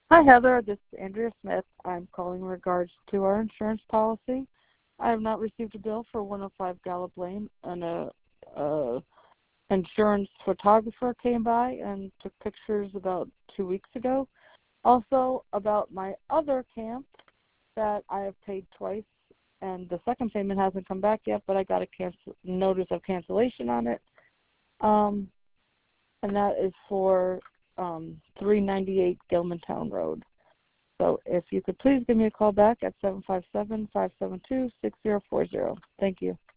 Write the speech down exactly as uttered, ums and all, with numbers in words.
Hi, Heather. This is Andrea Smith. I'm calling in regards to our insurance policy. I have not received a bill for one oh five Gallup Lane, and a, a insurance photographer came by and took pictures about two weeks ago. Also, about my other camp that I have paid twice, and the second payment hasn't come back yet, but I got a cancel notice of cancellation on it. Um, and that is for um, three ninety-eight Gilmantown Road. So if you could please give me a call back at seven five seven, five seven two, six zero four zero. Thank you.